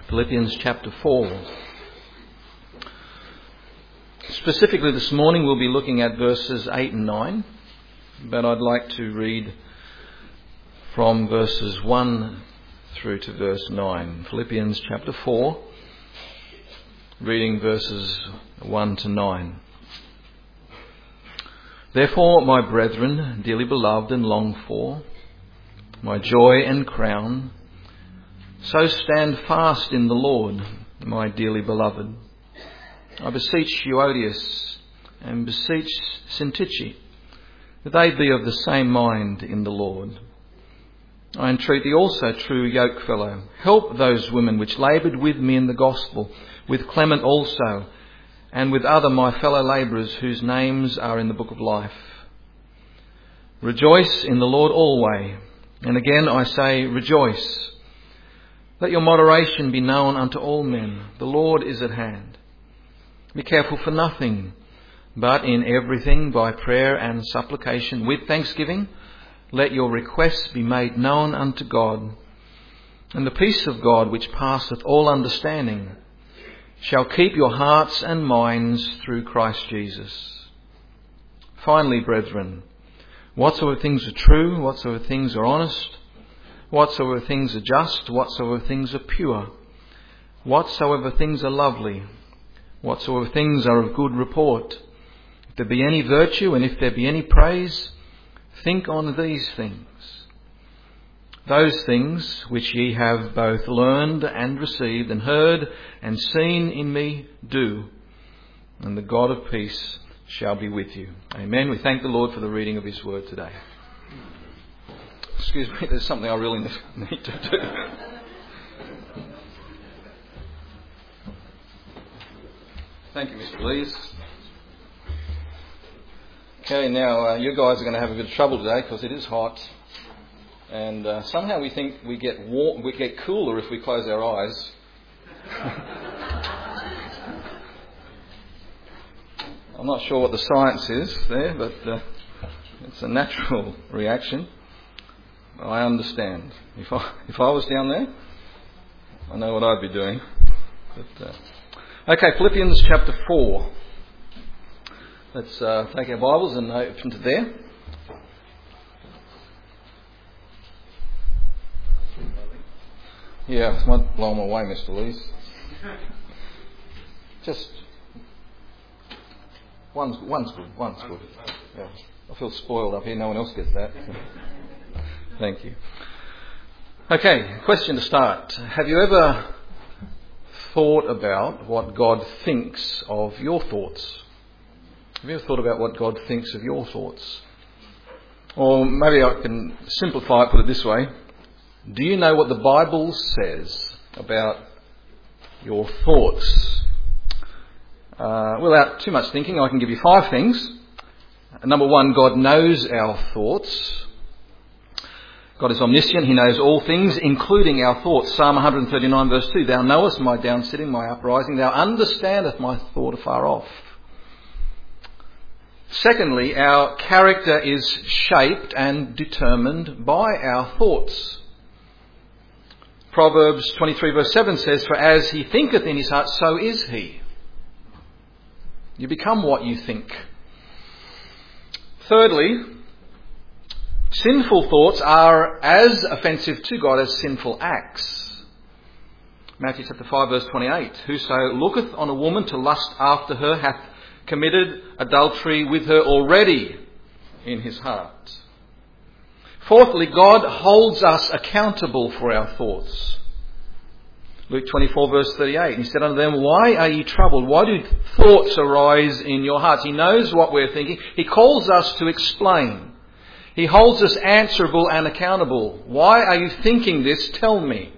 Philippians chapter 4. Specifically this morning we'll be looking at verses 8 and 9, but I'd like to read from verses 1 through to verse 9. Philippians chapter 4, reading verses 1 to 9. Therefore, my brethren, dearly beloved and longed for, my joy and crown, so stand fast in the Lord, my dearly beloved. I beseech Euodias and beseech Syntyche, that they be of the same mind in the Lord. I entreat thee also, true yokefellow, help those women which laboured with me in the gospel, with Clement also, and with other my fellow labourers whose names are in the book of life. Rejoice in the Lord always, and again I say, rejoice. Let your moderation be known unto all men. The Lord is at hand. Be careful for nothing, but in everything by prayer and supplication with thanksgiving, let your requests be made known unto God. And the peace of God, which passeth all understanding, shall keep your hearts and minds through Christ Jesus. Finally, brethren, whatsoever things are true, whatsoever things are honest, whatsoever things are just, whatsoever things are pure, whatsoever things are lovely, whatsoever things are of good report, if there be any virtue and if there be any praise, think on these things. Those things which ye have both learned and received and heard and seen in me, do, and the God of peace shall be with you. Amen. We thank the Lord for the reading of his word today. Excuse me, there's something I really need to do. Thank you, Mr. Lees. Okay, now you guys are going to have a bit of trouble today because it is hot, and somehow we think we get warm, we get cooler if we close our eyes. I'm not sure what the science is there, but it's a natural reaction. I understand. If I was down there, I know what I'd be doing. But, okay, Philippians chapter 4. Let's take our Bibles and open to there. Yeah, it might blow them away, Mr. Lees. Just one's good. Yeah, I feel spoiled up here. No one else gets that. Thank you. Okay, question to start. Have you ever thought about what God thinks of your thoughts? Have you ever thought about what God thinks of your thoughts? Or maybe I can simplify it, put it this way. Do you know what the Bible says about your thoughts? Without too much thinking, I can give you 5 things. Number 1, God knows our thoughts. God is omniscient. He knows all things, including our thoughts. Psalm 139 verse 2. Thou knowest my downsitting, my uprising. Thou understandest my thought afar off. Secondly, our character is shaped and determined by our thoughts. Proverbs 23 verse 7 says, for as he thinketh in his heart, so is he. You become what you think. Thirdly, sinful thoughts are as offensive to God as sinful acts. Matthew chapter 5 verse 28. Whoso looketh on a woman to lust after her hath committed adultery with her already in his heart. Fourthly, God holds us accountable for our thoughts. Luke 24 verse 38. He said unto them, why are ye troubled? Why do thoughts arise in your hearts? He knows what we're thinking. He calls us to explain. He holds us answerable and accountable. Why are you thinking this? Tell me.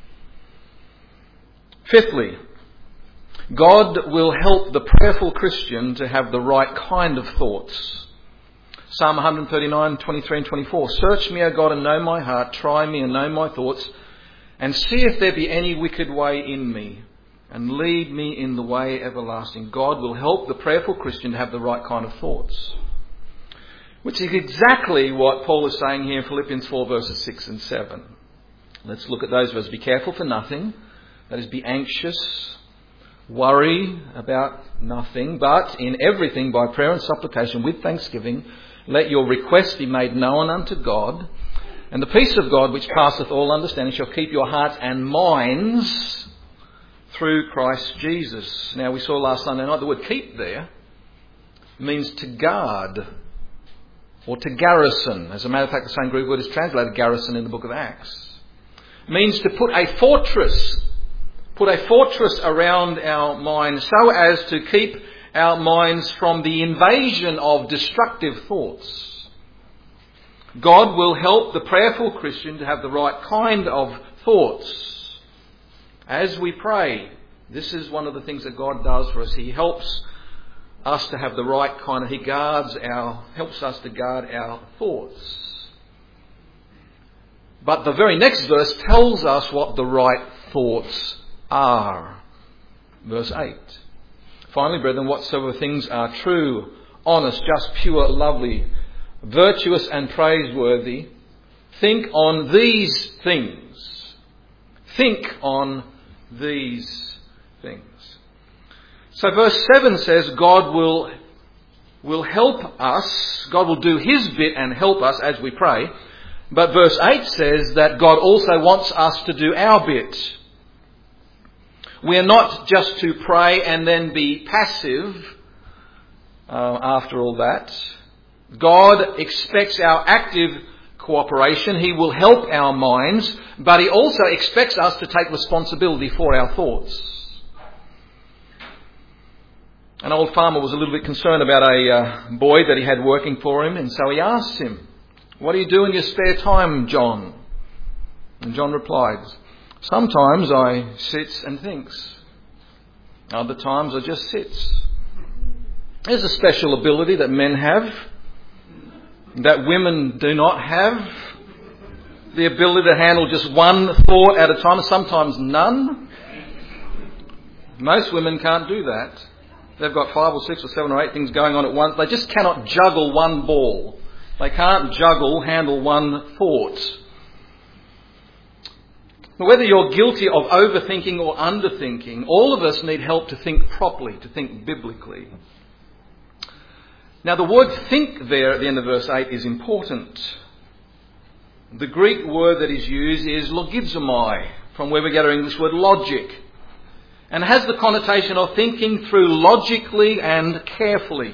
Fifthly, God will help the prayerful Christian to have the right kind of thoughts. Psalm 139, 23 and 24. Search me, O God, and know my heart. Try me and know my thoughts. And see if there be any wicked way in me. And lead me in the way everlasting. God will help the prayerful Christian to have the right kind of thoughts. Which is exactly what Paul is saying here in Philippians 4 verses 6 and 7. Let's look at those verses. Be careful for nothing, That is, be anxious, worry about nothing, but in everything by prayer and supplication with thanksgiving, let your requests be made known unto God, and the peace of God which passeth all understanding shall keep your hearts and minds through Christ Jesus. Now we saw last Sunday night the word keep there means to guard or to garrison. As a matter of fact, the same Greek word is translated garrison in the book of Acts. It means to put a fortress around our minds so as to keep our minds from the invasion of destructive thoughts. God will help the prayerful Christian to have the right kind of thoughts. As we pray, this is one of the things that God does for us. He helps us to have the right kind of, helps us to guard our thoughts. But the very next verse tells us what the right thoughts are. Verse 8. Finally, brethren, whatsoever things are true, honest, just, pure, lovely, virtuous and praiseworthy, think on these things. Think on these things. So verse 7 says God will help us. God will do his bit and help us as we pray. But verse 8 says that God also wants us to do our bit. We are not just to pray and then be passive after all that. God expects our active cooperation. He will help our minds, but he also expects us to take responsibility for our thoughts. An old farmer was a little bit concerned about a boy that he had working for him, and so he asked him, "What do you do in your spare time, John?" And John replied, "Sometimes I sits and thinks. Other times I just sits." There's a special ability that men have that women do not have. The ability to handle just one thought at a time, sometimes none. Most women can't do that. They've got 5 or 6 or 7 or 8 things going on at once. They just cannot juggle one ball. They can't handle one thought. Whether you're guilty of overthinking or underthinking, all of us need help to think properly, to think biblically. Now the word think there at the end of verse 8 is important. The Greek word that is used is logizomai, from where we get our English word logic, and has the connotation of thinking through logically and carefully.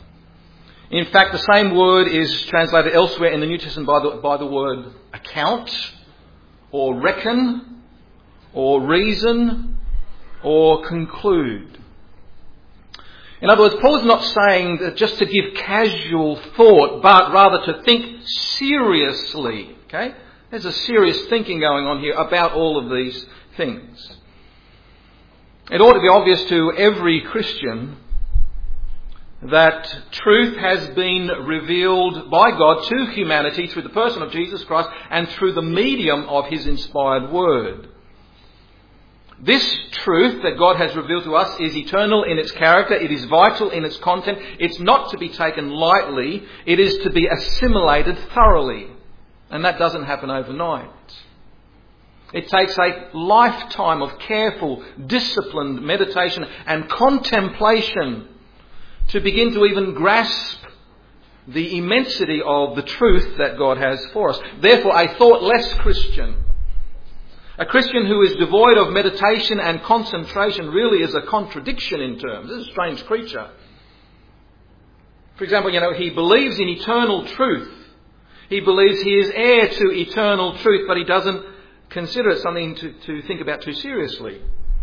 In fact, the same word is translated elsewhere in the New Testament by the word account, or reckon, or reason, or conclude. In other words, Paul is not saying that just to give casual thought, but rather to think seriously. Okay? There's a serious thinking going on here about all of these things. It ought to be obvious to every Christian that truth has been revealed by God to humanity through the person of Jesus Christ and through the medium of his inspired word. This truth that God has revealed to us is eternal in its character. It is vital in its content. It's not to be taken lightly. It is to be assimilated thoroughly. And that doesn't happen overnight. It takes a lifetime of careful, disciplined meditation and contemplation to begin to even grasp the immensity of the truth that God has for us. Therefore, a thoughtless Christian, a Christian who is devoid of meditation and concentration, really is a contradiction in terms. This is a strange creature. For example, he believes in eternal truth. He believes he is heir to eternal truth, but he doesn't consider it something to think about too seriously.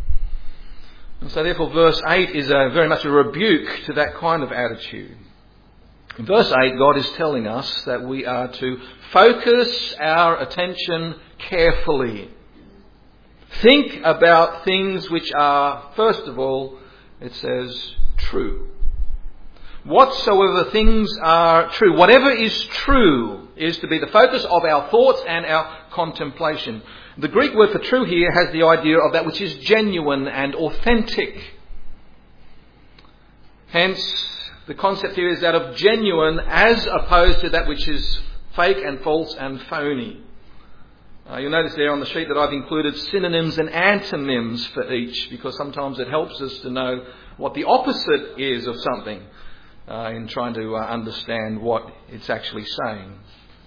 And so therefore verse 8 is very much a rebuke to that kind of attitude. In verse 8, God is telling us that we are to focus our attention carefully. Think about things which are, first of all, it says, true. Whatsoever things are true, whatever is true, is to be the focus of our thoughts and our contemplation. The Greek word for true here has the idea of that which is genuine and authentic. Hence, the concept here is that of genuine as opposed to that which is fake and false and phony. You'll notice there on the sheet that I've included synonyms and antonyms for each, because sometimes it helps us to know what the opposite is of something in trying to understand what it's actually saying.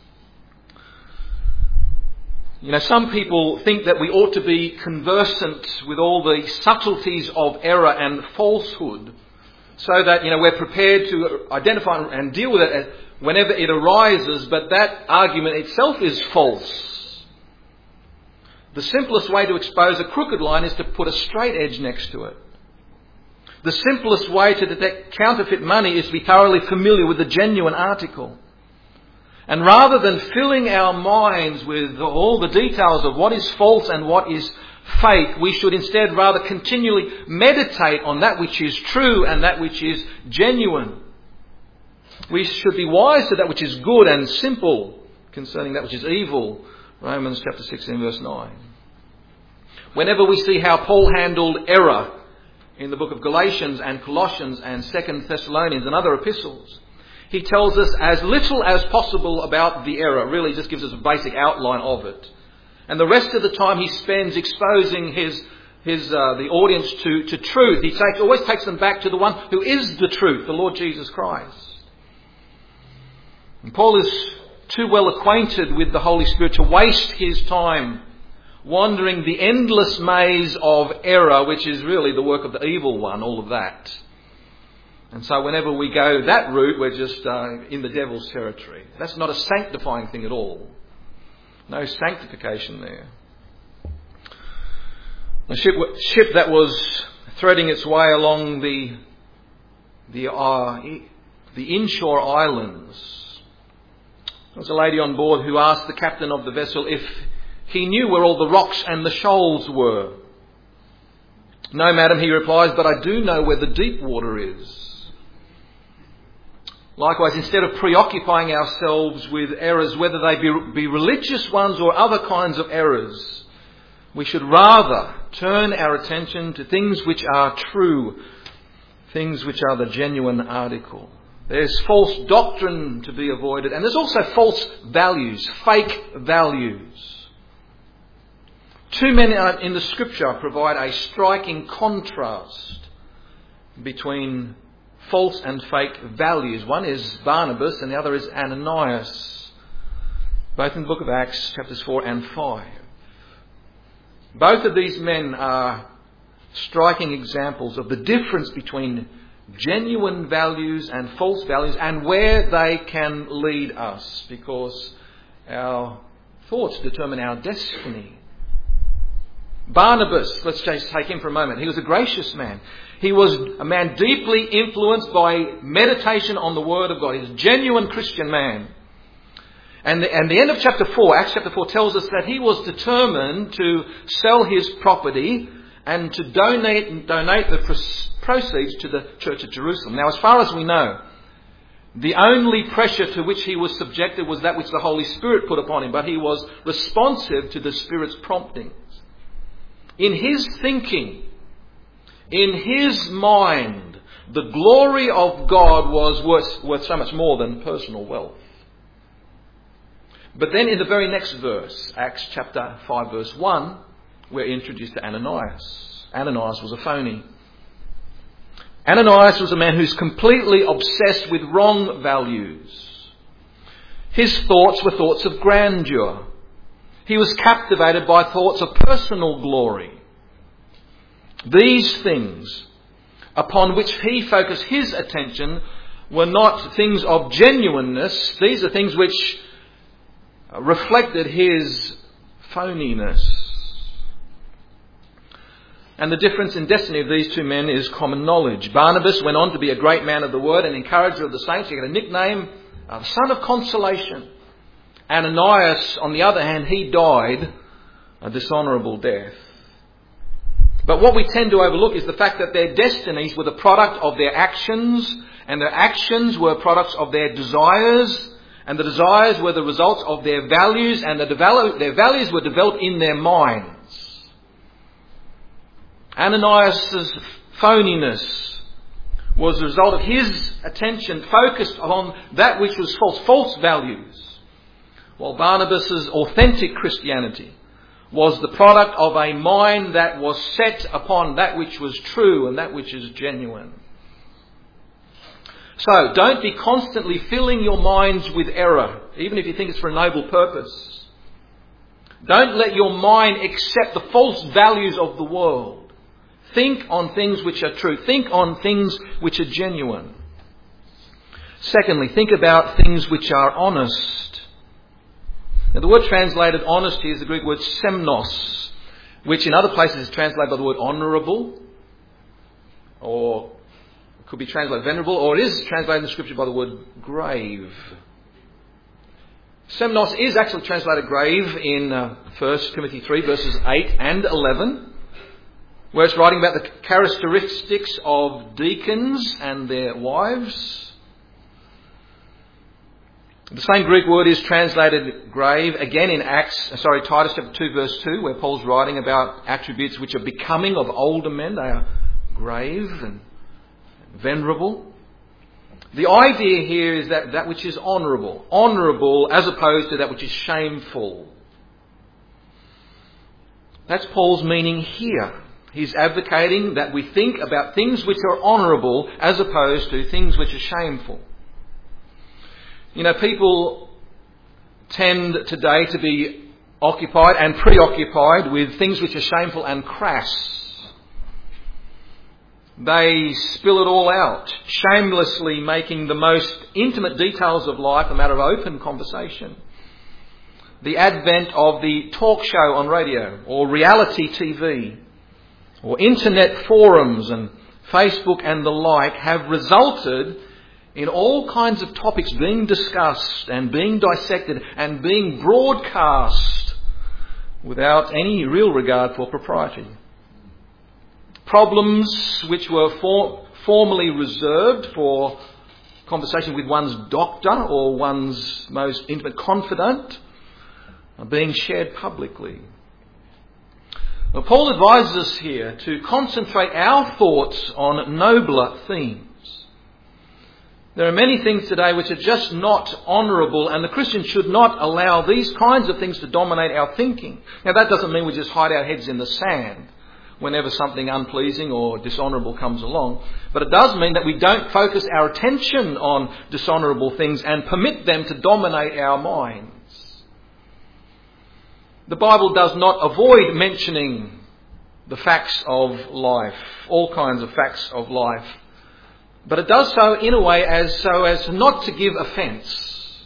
You know, some people think that we ought to be conversant with all the subtleties of error and falsehood, so that, you know, we're prepared to identify and deal with it whenever it arises, but that argument itself is false. The simplest way to expose a crooked line is to put a straight edge next to it. The simplest way to detect counterfeit money is to be thoroughly familiar with the genuine article. And rather than filling our minds with all the details of what is false and what is fake, we should instead rather continually meditate on that which is true and that which is genuine. We should be wise to that which is good and simple concerning that which is evil. Romans chapter 16 verse 9. Whenever we see how Paul handled error in the book of Galatians and Colossians and 2 Thessalonians and other epistles, he tells us as little as possible about the error. Really just gives us a basic outline of it. And the rest of the time he spends exposing the audience to truth. He always takes them back to the one who is the truth, the Lord Jesus Christ. And Paul is too well acquainted with the Holy Spirit to waste his time wandering the endless maze of error, which is really the work of the evil one, all of that. And so whenever we go that route, we're just in the devil's territory. That's not a sanctifying thing at all. No sanctification there. A ship that was threading its way along the inshore islands. There was a lady on board who asked the captain of the vessel if he knew where all the rocks and the shoals were. "No, madam," he replies, "but I do know where the deep water is." Likewise, instead of preoccupying ourselves with errors, whether they be religious ones or other kinds of errors, we should rather turn our attention to things which are true, things which are the genuine article. There's false doctrine to be avoided, and there's also false values, fake values. Two men in the Scripture provide a striking contrast between false and fake values. One is Barnabas and the other is Ananias. Both in the book of Acts, chapters 4 and 5. Both of these men are striking examples of the difference between genuine values and false values and where they can lead us, because our thoughts determine our destiny. Barnabas, let's just take him for a moment. He was a gracious man. He was a man deeply influenced by meditation on the Word of God. He's a genuine Christian man. And the end of chapter 4, Acts chapter 4, tells us that he was determined to sell his property and to donate the proceeds to the Church of Jerusalem. Now, as far as we know, the only pressure to which he was subjected was that which the Holy Spirit put upon him, but he was responsive to the Spirit's promptings. In his thinking, in his mind, the glory of God was worth so much more than personal wealth. But then in the very next verse, Acts chapter 5 verse 1, we're introduced to Ananias. Ananias was a phony. Ananias was a man who's completely obsessed with wrong values. His thoughts were thoughts of grandeur. He was captivated by thoughts of personal glory. These things upon which he focused his attention were not things of genuineness. These are things which reflected his phoniness. And the difference in destiny of these two men is common knowledge. Barnabas went on to be a great man of the word and encourager of the saints. He had a nickname, the son of consolation. Ananias, on the other hand, he died a dishonourable death. But what we tend to overlook is the fact that their destinies were the product of their actions, and their actions were products of their desires, and the desires were the results of their values, and their values were developed in their minds. Ananias' phoniness was the result of his attention focused on that which was false values. while Barnabas' authentic Christianity was the product of a mind that was set upon that which was true and that which is genuine. So, don't be constantly filling your minds with error, even if you think it's for a noble purpose. Don't let your mind accept the false values of the world. Think on things which are true. Think on things which are genuine. Secondly, think about things which are honest. Now, the word translated honest here is the Greek word semnos, which in other places is translated by the word honourable, or it could be translated venerable, or it is translated in the Scripture by the word grave. Semnos is actually translated grave in 1 Timothy 3 verses 8 and 11, where it's writing about the characteristics of deacons and their wives. The same Greek word is translated grave again in Titus chapter 2 verse 2, where Paul's writing about attributes which are becoming of older men. They are grave and venerable. The idea here is that which is honourable as opposed to that which is shameful. That's Paul's meaning here. He's advocating that we think about things which are honourable as opposed to things which are shameful. You know, people tend today to be occupied and preoccupied with things which are shameful and crass. They spill it all out, shamelessly making the most intimate details of life a matter of open conversation. The advent of the talk show on radio, or reality TV, or internet forums and Facebook and the like have resulted in all kinds of topics being discussed and being dissected and being broadcast without any real regard for propriety. Problems which were formerly reserved for conversation with one's doctor or one's most intimate confidant are being shared publicly. Well, Paul advises us here to concentrate our thoughts on nobler themes. There are many things today which are just not honourable, and the Christian should not allow these kinds of things to dominate our thinking. Now, that doesn't mean we just hide our heads in the sand whenever something unpleasing or dishonourable comes along. But it does mean that we don't focus our attention on dishonourable things and permit them to dominate our minds. The Bible does not avoid mentioning the facts of life, all kinds of facts of life. But it does so in a way as not to give offence.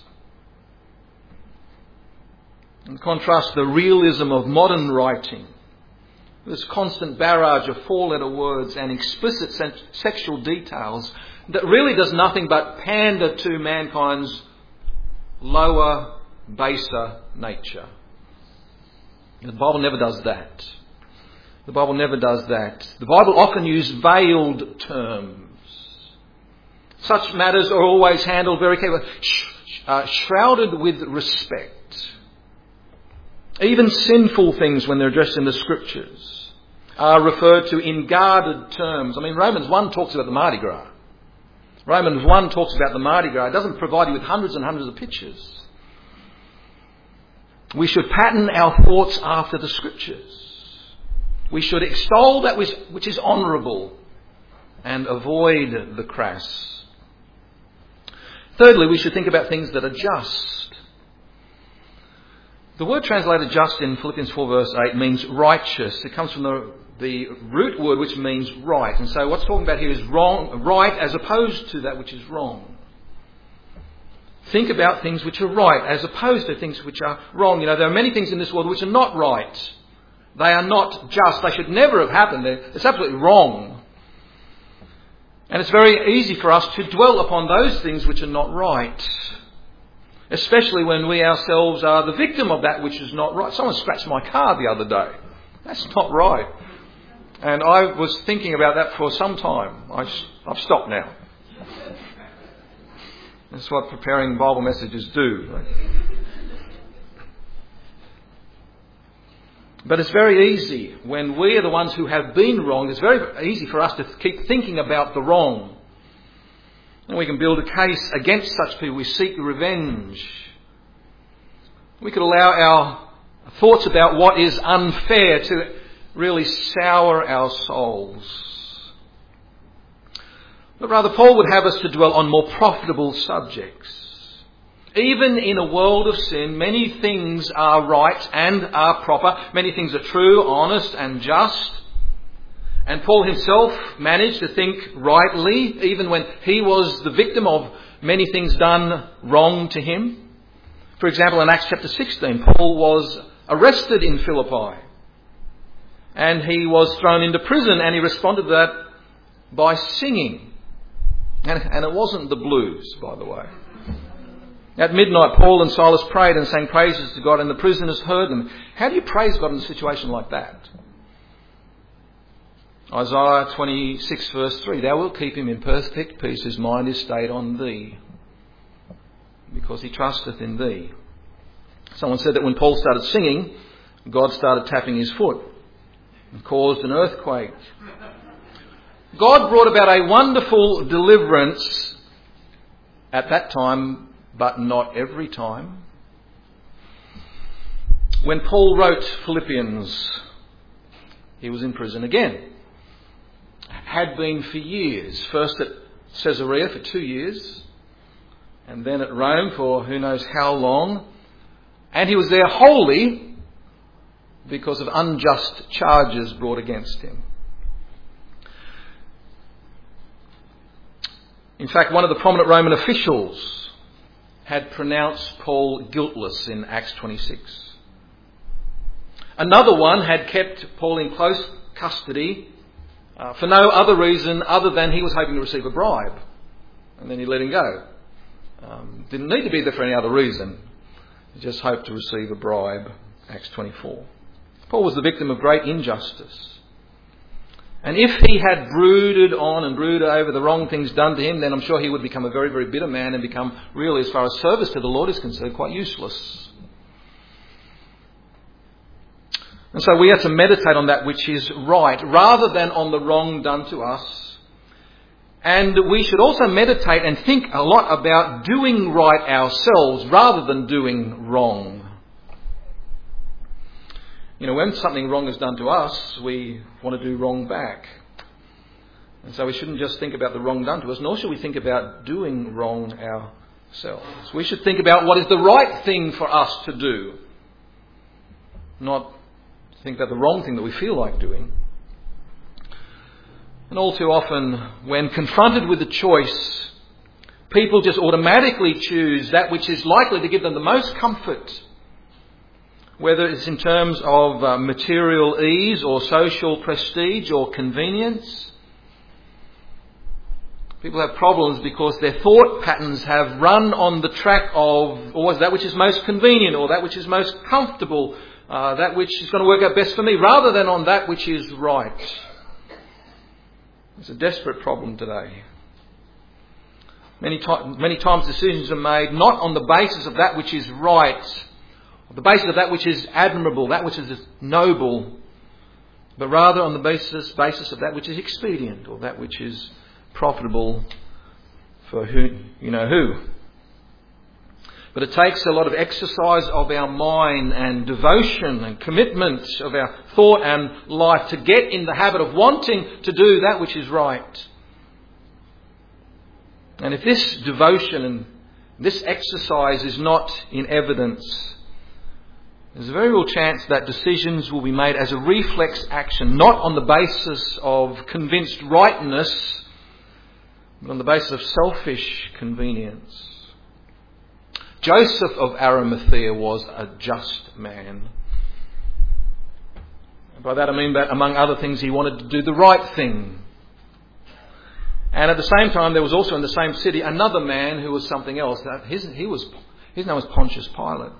In contrast, the realism of modern writing, this constant barrage of four-letter words and explicit sexual details that really does nothing but pander to mankind's lower, baser nature. The Bible never does that. The Bible never does that. The Bible often uses veiled terms. Such matters are always handled very carefully, shrouded with respect. Even sinful things, when they're addressed in the Scriptures, are referred to in guarded terms. I mean, Romans 1 talks about the Mardi Gras. Romans 1 talks about the Mardi Gras. It doesn't provide you with hundreds and hundreds of pictures. We should pattern our thoughts after the Scriptures. We should extol that which is honourable and avoid the crass. Thirdly, we should think about things that are just. The word translated just in Philippians 4 verse 8 means righteous. It comes from the root word which means right. And so what's talking about here is right as opposed to that which is wrong. Think about things which are right as opposed to things which are wrong. You know, there are many things in this world which are not right. They are not just. They should never have happened. It's absolutely wrong. And it's very easy for us to dwell upon those things which are not right. Especially when we ourselves are the victim of that which is not right. Someone scratched my car the other day. That's not right. And I was thinking about that for some time. I've stopped now. That's what preparing Bible messages do. But it's very easy when we are the ones who have been wronged. It's very easy for us to keep thinking about the wrong. And we can build a case against such people. We seek revenge. We could allow our thoughts about what is unfair to really sour our souls. But rather, Paul would have us to dwell on more profitable subjects. Even in a world of sin, many things are right and are proper. Many things are true, honest and just. And Paul himself managed to think rightly, even when he was the victim of many things done wrong to him. For example, in Acts chapter 16, Paul was arrested in Philippi. And he was thrown into prison, and he responded to that by singing. And it wasn't the blues, by the way. At midnight, Paul and Silas prayed and sang praises to God, and the prisoners heard them. How do you praise God in a situation like that? Isaiah 26 verse 3, Thou wilt keep him in perfect peace, whose mind is stayed on thee, because he trusteth in thee. Someone said that when Paul started singing, God started tapping his foot and caused an earthquake. God brought about a wonderful deliverance at that time, but not every time. When Paul wrote Philippians, he was in prison again. Had been for years. First at Caesarea for 2 years, and then at Rome for who knows how long. And he was there wholly because of unjust charges brought against him. In fact, one of the prominent Roman officials had pronounced Paul guiltless in Acts 26. Another one had kept Paul in close custody for no other reason other than he was hoping to receive a bribe. And then he let him go. Didn't need to be there for any other reason. He just hoped to receive a bribe. Acts 24. Paul was the victim of great injustice. And if he had brooded on and brooded over the wrong things done to him, then I'm sure he would become a very, very bitter man and become really, as far as service to the Lord is concerned, quite useless. And so we have to meditate on that which is right rather than on the wrong done to us. And we should also meditate and think a lot about doing right ourselves rather than doing wrong. You know, when something wrong is done to us, we want to do wrong back. And so we shouldn't just think about the wrong done to us, nor should we think about doing wrong ourselves. We should think about what is the right thing for us to do, not think about the wrong thing that we feel like doing. And all too often, when confronted with a choice, people just automatically choose that which is likely to give them the most comfort, whether it's in terms of material ease or social prestige or convenience. People have problems because their thought patterns have run on the track of always that which is most convenient or that which is most comfortable, that which is going to work out best for me, rather than on that which is right. It's a desperate problem today. Many times decisions are made not on the basis of that which is right, on the basis of that which is admirable, that which is noble, but rather on the basis of that which is expedient or that which is profitable for who you know who. But it takes a lot of exercise of our mind and devotion and commitment of our thought and life to get in the habit of wanting to do that which is right. And if this devotion and this exercise is not in evidence, there's a very real chance that decisions will be made as a reflex action, not on the basis of convinced rightness, but on the basis of selfish convenience. Joseph of Arimathea was a just man. By that I mean that, among other things, he wanted to do the right thing. And at the same time, there was also in the same city another man who was something else. His name was Pontius Pilate.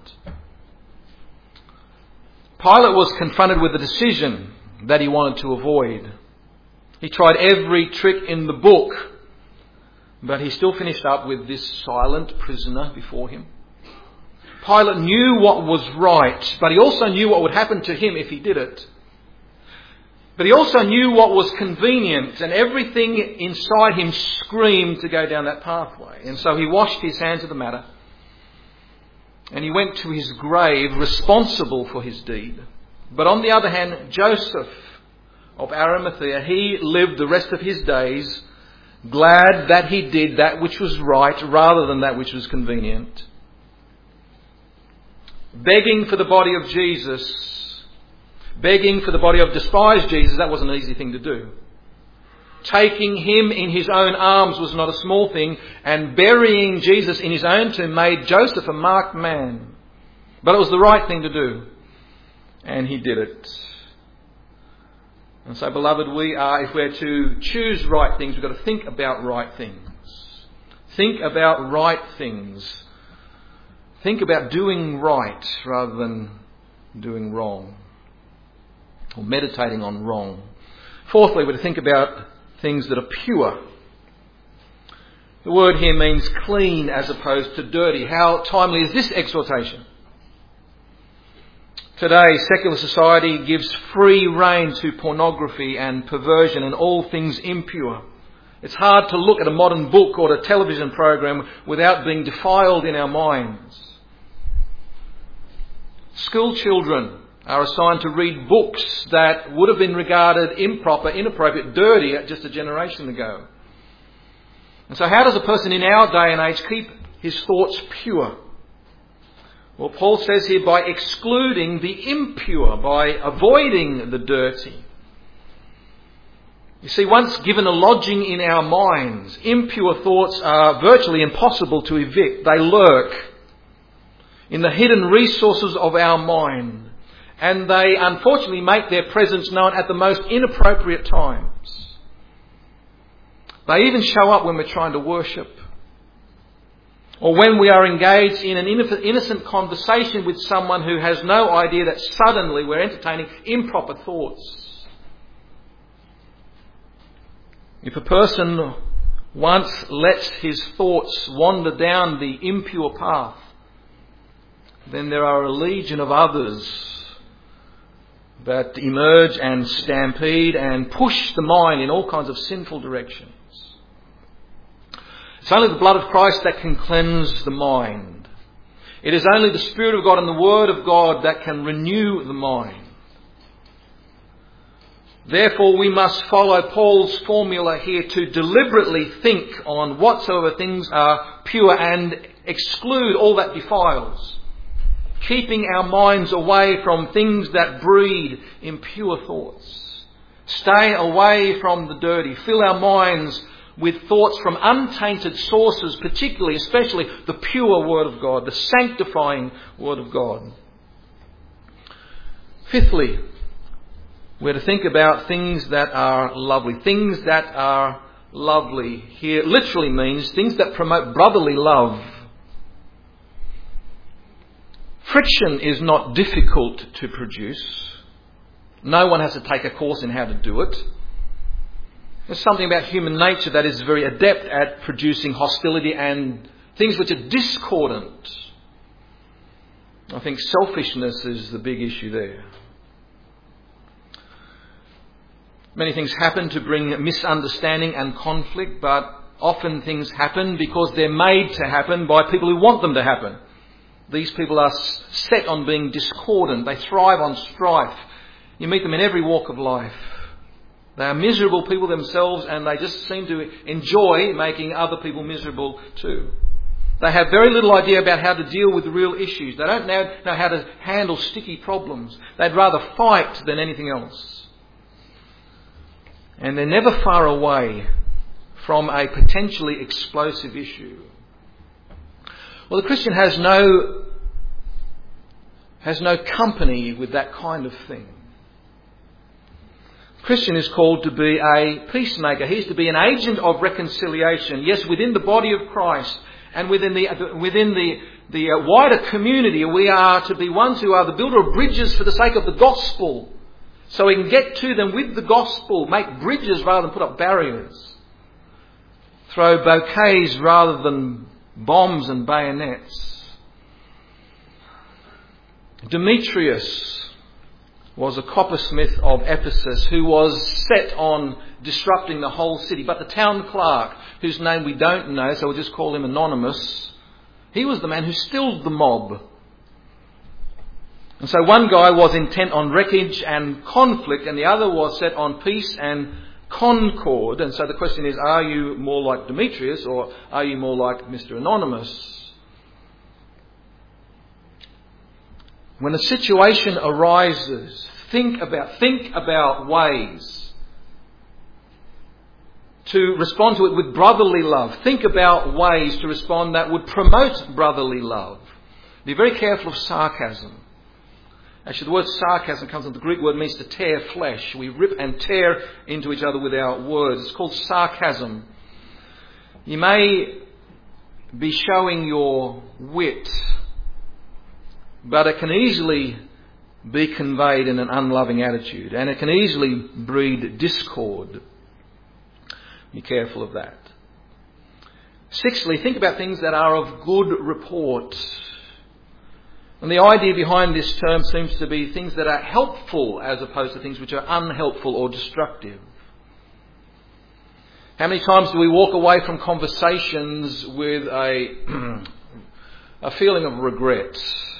Pilate was confronted with a decision that he wanted to avoid. He tried every trick in the book, but he still finished up with this silent prisoner before him. Pilate knew what was right, but he also knew what would happen to him if he did it. But he also knew what was convenient, and everything inside him screamed to go down that pathway. And so he washed his hands of the matter. and he went to his grave responsible for his deed. But on the other hand, Joseph of Arimathea, he lived the rest of his days glad that he did that which was right rather than that which was convenient. Begging for the body of Jesus, begging for the body of despised Jesus, that wasn't an easy thing to do. Taking him in his own arms was not a small thing, and burying Jesus in his own tomb made Joseph a marked man. But it was the right thing to do, and he did it. And so, beloved, if we're to choose right things, we've got to think about right things. Think about right things. Think about doing right rather than doing wrong, or meditating on wrong. Fourthly, we're to think about things that are pure. The word here means clean as opposed to dirty. How timely is this exhortation? Today, secular society gives free rein to pornography and perversion and all things impure. It's hard to look at a modern book or a television program without being defiled in our minds. School children are assigned to read books that would have been regarded improper, inappropriate, dirty just a generation ago. And so how does a person in our day and age keep his thoughts pure? Well, Paul says here, by excluding the impure, by avoiding the dirty. You see, once given a lodging in our minds, impure thoughts are virtually impossible to evict. They lurk in the hidden resources of our mind, and they unfortunately make their presence known at the most inappropriate times. They even show up when we're trying to worship, or when we are engaged in an innocent conversation with someone who has no idea that suddenly we're entertaining improper thoughts. If a person once lets his thoughts wander down the impure path, then there are a legion of others that emerge and stampede and push the mind in all kinds of sinful directions. It's only the blood of Christ that can cleanse the mind. It is only the Spirit of God and the Word of God that can renew the mind. Therefore, we must follow Paul's formula here to deliberately think on whatsoever things are pure and exclude all that defiles, keeping our minds away from things that breed impure thoughts. Stay away from the dirty. Fill our minds with thoughts from untainted sources, particularly, especially the pure Word of God, the sanctifying Word of God. Fifthly, we're to think about things that are lovely. Things that are lovely here literally means things that promote brotherly love. Friction is not difficult to produce. No one has to take a course in how to do it. There's something about human nature that is very adept at producing hostility and things which are discordant. I think selfishness is the big issue there. Many things happen to bring misunderstanding and conflict, but often things happen because they're made to happen by people who want them to happen. These people are set on being discordant. They thrive on strife. You meet them in every walk of life. They are miserable people themselves, and they just seem to enjoy making other people miserable too. They have very little idea about how to deal with the real issues. They don't know how to handle sticky problems. They'd rather fight than anything else. And they're never far away from a potentially explosive issue. Well, the Christian has no company with that kind of thing. The Christian is called to be a peacemaker. He is to be an agent of reconciliation. Yes, within the body of Christ and within the wider community, we are to be ones who are the builder of bridges for the sake of the gospel. So we can get to them with the gospel, make bridges rather than put up barriers, throw bouquets rather than bombs and bayonets. Demetrius was a coppersmith of Ephesus who was set on disrupting the whole city. But the town clerk, whose name we don't know, so we'll just call him Anonymous, he was the man who stilled the mob And so one guy was intent on wreckage and conflict, and the other was set on peace and concord. And so the question is, are you more like Demetrius, or are you more like Mr. Anonymous? When a situation arises, think about ways to respond to it with brotherly love. Think about ways to respond that would promote brotherly love. Be very careful of sarcasm. Actually, the word sarcasm comes from the Greek word, means to tear flesh. We rip and tear into each other with our words. It's called sarcasm. You may be showing your wit, but it can easily be conveyed in an unloving attitude, and it can easily breed discord. Be careful of that. Sixthly, think about things that are of good report. And the idea behind this term seems to be things that are helpful as opposed to things which are unhelpful or destructive. How many times do we walk away from conversations with a feeling of regret?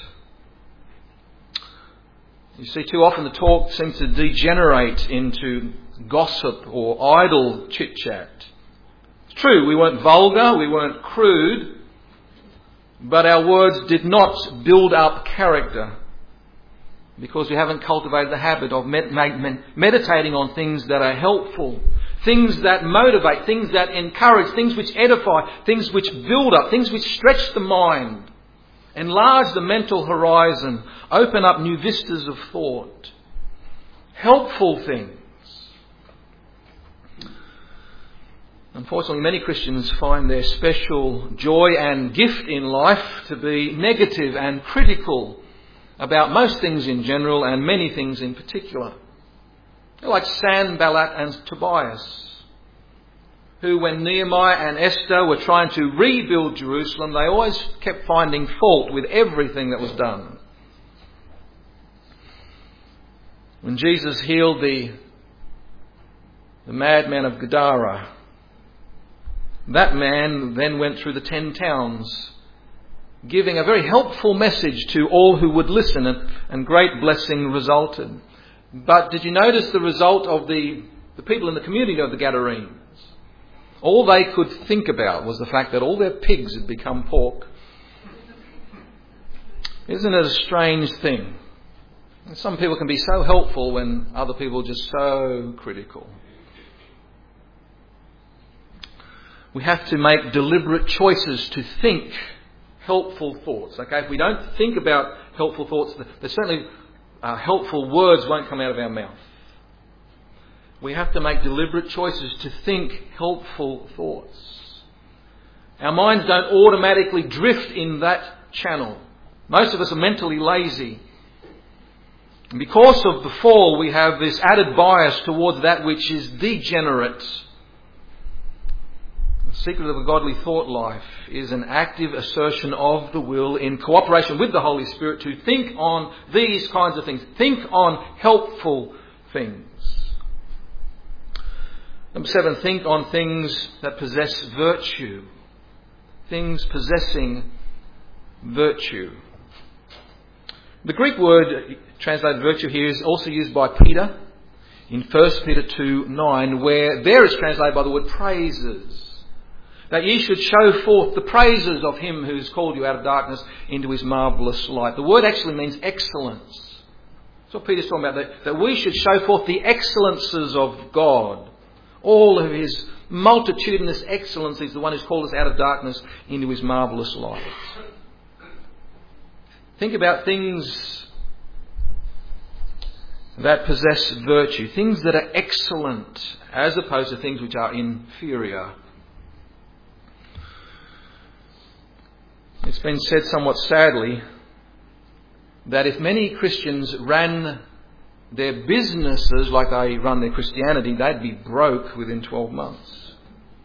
You see, too often the talk seems to degenerate into gossip or idle chit-chat. It's true, we weren't vulgar, we weren't crude, but our words did not build up character because we haven't cultivated the habit of meditating on things that are helpful, things that motivate, things that encourage, things which edify, things which build up, things which stretch the mind, enlarge the mental horizon, open up new vistas of thought. Helpful things. Unfortunately, many Christians find their special joy and gift in life to be negative and critical about most things in general and many things in particular. They're like Sanballat and Tobias, who, when Nehemiah and Esther were trying to rebuild Jerusalem, they always kept finding fault with everything that was done. When Jesus healed the madman of Gadara, that man then went through the 10 towns, giving a very helpful message to all who would listen, and great blessing resulted. But did you notice the result of the people in the community of the Gadarenes? All they could think about was the fact that all their pigs had become pork. Isn't it a strange thing? Some people can be so helpful when other people are just so critical. We have to make deliberate choices to think helpful thoughts. Okay, if we don't think about helpful thoughts, there's certainly helpful words won't come out of our mouth. We have to make deliberate choices to think helpful thoughts. Our minds don't automatically drift in that channel. Most of us are mentally lazy. And because of the fall, we have this added bias towards that which is degenerate. The secret of a godly thought life is an active assertion of the will in cooperation with the Holy Spirit to think on these kinds of things. Think on helpful things. Number 7, think on things that possess virtue. Things possessing virtue. The Greek word translated virtue here is also used by Peter in 1 Peter 2:9, where there is translated by the word praises. That ye should show forth the praises of him who has called you out of darkness into his marvellous light. The word actually means excellence. That's what Peter's talking about, that we should show forth the excellences of God. All of his multitudinous excellencies, the one who's called us out of darkness into his marvellous light. Think about things that possess virtue, things that are excellent, as opposed to things which are inferior. It's been said somewhat sadly that if many Christians ran their businesses like they run their Christianity, they'd be broke within 12 months.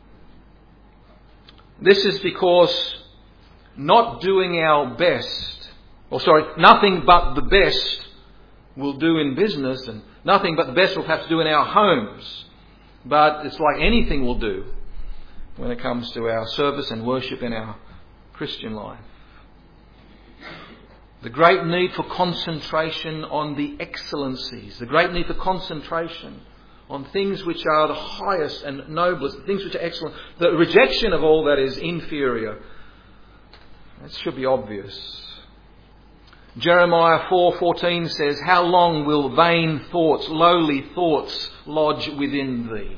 This is because not doing our best, nothing but the best will do in business, and nothing but the best we'll have to do in our homes. But it's like anything will do when it comes to our service and worship in our Christian life. The great need for concentration on the excellencies. The great need for concentration on things which are the highest and noblest, things which are excellent. The rejection of all that is inferior. That should be obvious. Jeremiah 4:14 says, "How long will vain thoughts, lowly thoughts lodge within thee?"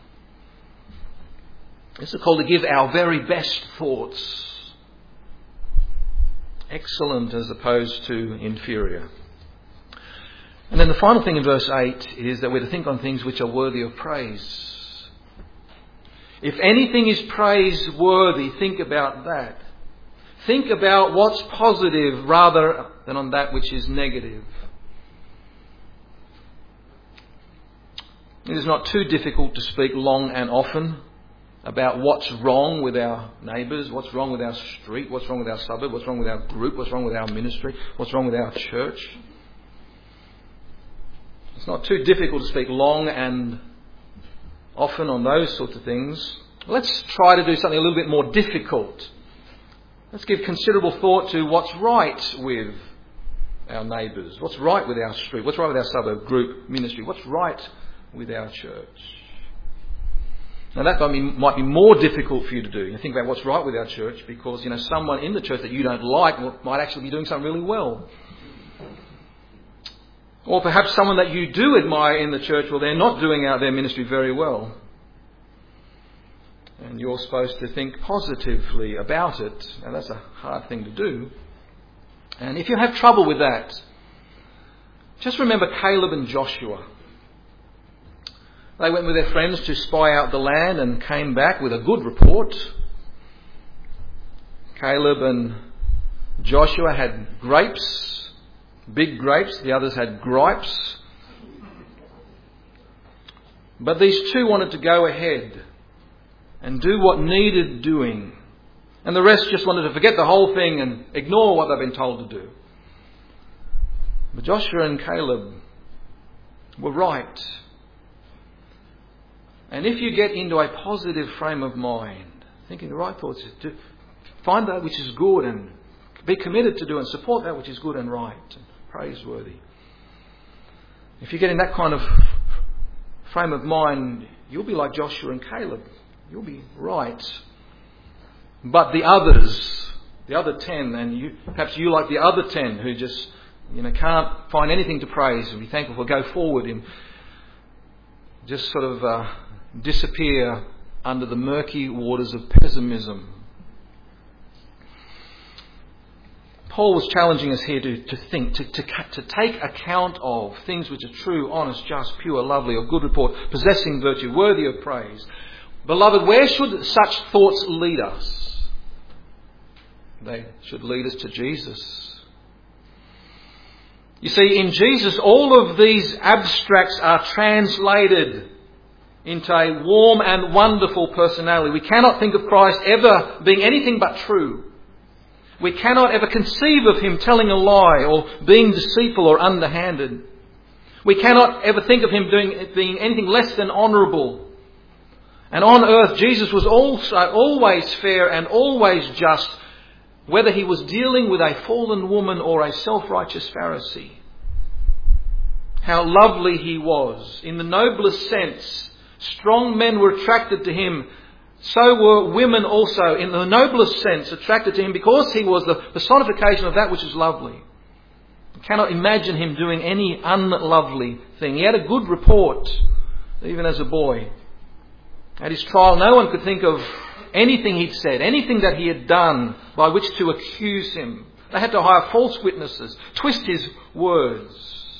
This is called to give our very best thoughts. Excellent as opposed to inferior. And then the final thing in verse 8 is that we're to think on things which are worthy of praise. If anything is praiseworthy, think about that. Think about what's positive rather than on that which is negative. It is not too difficult to speak long and often about what's wrong with our neighbours, what's wrong with our street, what's wrong with our suburb, what's wrong with our group, what's wrong with our ministry, what's wrong with our church. It's not too difficult to speak long and often on those sorts of things. Let's try to do something a little bit more difficult. Let's give considerable thought to what's right with our neighbours, what's right with our street, what's right with our suburb, group, ministry, what's right with our church. Now that might be more difficult for you to do. You think about what's right with our church because, someone in the church that you don't like might actually be doing something really well. Or perhaps someone that you do admire in the church, well, they're not doing out their ministry very well. And you're supposed to think positively about it. Now that's a hard thing to do. And if you have trouble with that, just remember Caleb and Joshua. They went with their friends to spy out the land and came back with a good report. Caleb and Joshua had grapes, big grapes. The others had gripes. But these two wanted to go ahead and do what needed doing. And the rest just wanted to forget the whole thing and ignore what they've been told to do. But Joshua and Caleb were right. And if you get into a positive frame of mind, thinking the right thoughts, to find that which is good and be committed to do and support that which is good and right and praiseworthy. If you get in that kind of frame of mind, you'll be like Joshua and Caleb. You'll be right. But the others, the other 10, and perhaps you like the other 10 who just can't find anything to praise and be thankful for, go forward and just sort of disappear under the murky waters of pessimism. Paul was challenging us here to think, to take account of things which are true, honest, just, pure, lovely, of good report, possessing virtue, worthy of praise. Beloved, where should such thoughts lead us? They should lead us to Jesus. You see, in Jesus, all of these abstracts are translated into a warm and wonderful personality. We cannot think of Christ ever being anything but true. We cannot ever conceive of him telling a lie or being deceitful or underhanded. We cannot ever think of him being anything less than honourable. And on earth, Jesus was also always fair and always just, whether he was dealing with a fallen woman or a self-righteous Pharisee. How lovely he was. In the noblest sense, strong men were attracted to him. So were women also, in the noblest sense, attracted to him because he was the personification of that which is lovely. You cannot imagine him doing any unlovely thing. He had a good report, even as a boy. At his trial, no one could think of anything he'd said, anything that he had done by which to accuse him. They had to hire false witnesses, twist his words.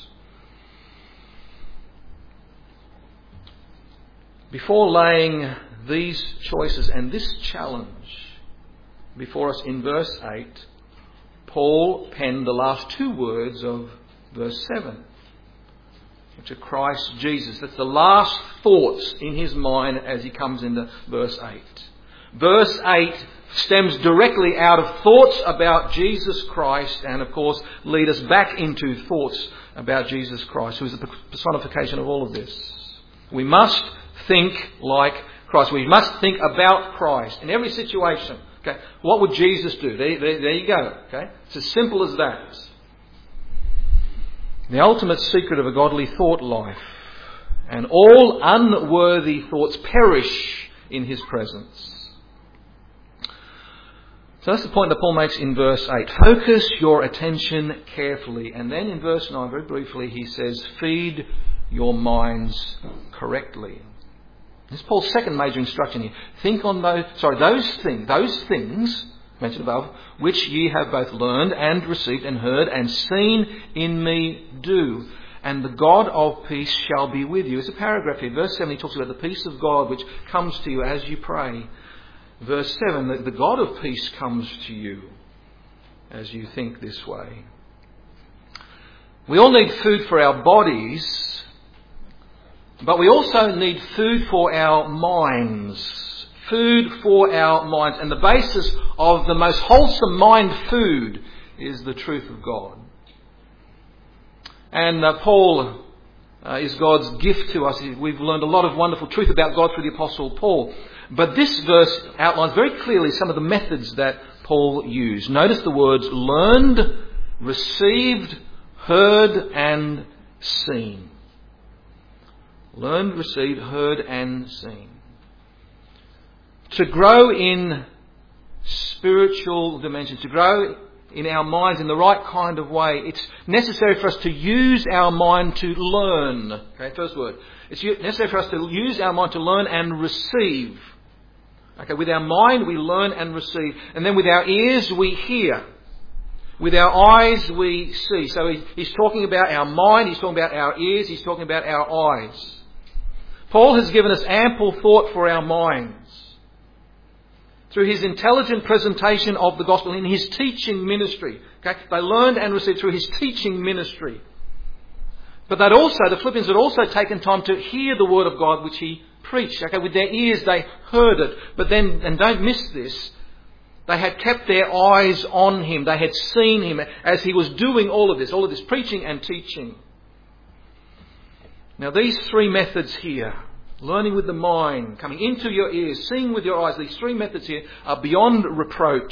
Before laying these choices and this challenge before us in verse 8, Paul penned the last two words of verse 7, which are Christ Jesus. That's the last thoughts in his mind as he comes into verse 8. Verse 8 stems directly out of thoughts about Jesus Christ and, of course, lead us back into thoughts about Jesus Christ, who is the personification of all of this. We must think like Christ. We must think about Christ in every situation. Okay, what would Jesus do? There you go. Okay, it's as simple as that. The ultimate secret of a godly thought life. And all unworthy thoughts perish in his presence. So that's the point that Paul makes in verse 8. Focus your attention carefully. And then in verse 9, very briefly, he says, feed your minds correctly. This is Paul's second major instruction here. Think on those things mentioned above, which ye have both learned and received and heard and seen in me do. And the God of peace shall be with you. It's a paragraph here. Verse 7, he talks about the peace of God which comes to you as you pray. Verse 7, the God of peace comes to you as you think this way. We all need food for our bodies, but we also need food for our minds. Food for our minds. And the basis of the most wholesome mind food is the truth of God. And Paul is God's gift to us. We've learned a lot of wonderful truth about God through the Apostle Paul. But this verse outlines very clearly some of the methods that Paul used. Notice the words learned, received, heard and seen. Learned, received, heard and seen. To grow in spiritual dimensions, to grow in our minds in the right kind of way, it's necessary for us to use our mind to learn. Okay, first word. It's necessary for us to use our mind to learn and receive. Okay, with our mind we learn and receive. And then with our ears we hear. With our eyes we see. So he's talking about our mind, he's talking about our ears, he's talking about our eyes. Paul has given us ample thought for our minds. Through his intelligent presentation of the gospel in his teaching ministry. Okay? They learned and received through his teaching ministry. But the Philippians had also taken time to hear the word of God which he preached. Okay? With their ears they heard it. But then, and don't miss this, they had kept their eyes on him. They had seen him as he was doing all of this preaching and teaching. Now these three methods here, learning with the mind, coming into your ears, seeing with your eyes, these three methods here are beyond reproach.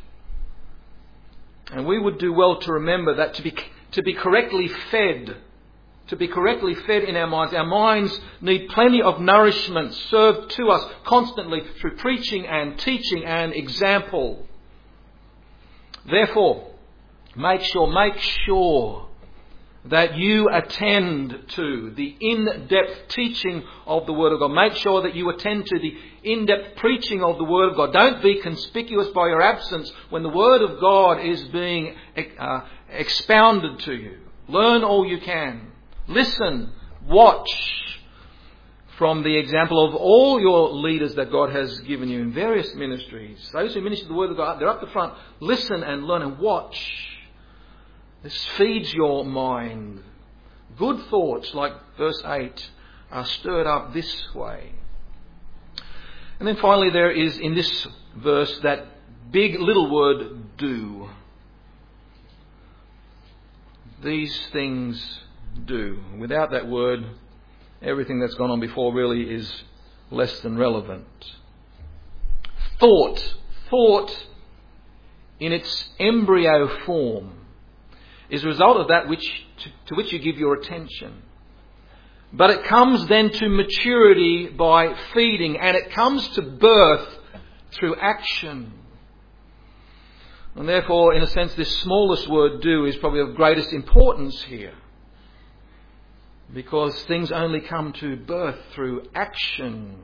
And we would do well to remember that to be correctly fed in our minds need plenty of nourishment served to us constantly through preaching and teaching and example. Therefore, make sure that you attend to the in-depth teaching of the Word of God. Make sure that you attend to the in-depth preaching of the Word of God. Don't be conspicuous by your absence when the Word of God is being expounded to you. Learn all you can. Listen, watch from the example of all your leaders that God has given you in various ministries. Those who minister the Word of God, they're up the front. Listen and learn and watch. This feeds your mind. Good thoughts, like verse 8, are stirred up this way. And then finally there is in this verse that big little word, do. These things do. Without that word, everything that's gone on before really is less than relevant. Thought in its embryo form is a result of that to which you give your attention. But it comes then to maturity by feeding, and it comes to birth through action. And therefore, in a sense, this smallest word, do, is probably of greatest importance here. Because things only come to birth through action.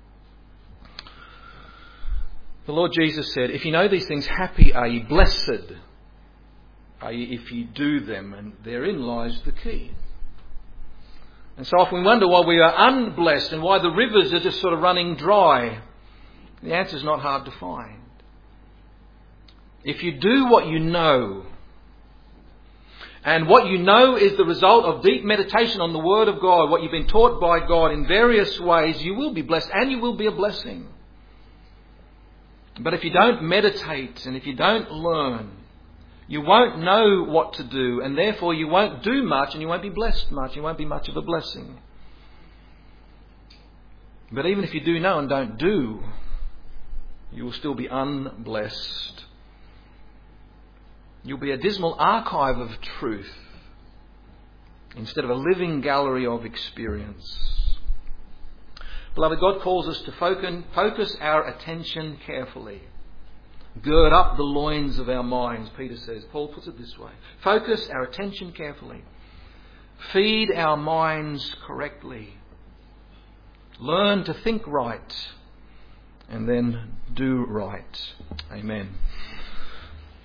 The Lord Jesus said, if you know these things, happy are ye, blessed are ye if you do them, and therein lies the key. And so often we wonder why we are unblessed and why the rivers are just sort of running dry. The answer is not hard to find. If you do what you know, and what you know is the result of deep meditation on the Word of God, what you've been taught by God in various ways, you will be blessed and you will be a blessing. But if you don't meditate and if you don't learn, you won't know what to do, and therefore you won't do much and you won't be blessed much. You won't be much of a blessing. But even if you do know and don't do, you will still be unblessed. You'll be a dismal archive of truth instead of a living gallery of experience. Beloved, God calls us to focus our attention carefully. Gird up the loins of our minds, Peter says. Paul puts it this way. Focus our attention carefully. Feed our minds correctly. Learn to think right and then do right. Amen.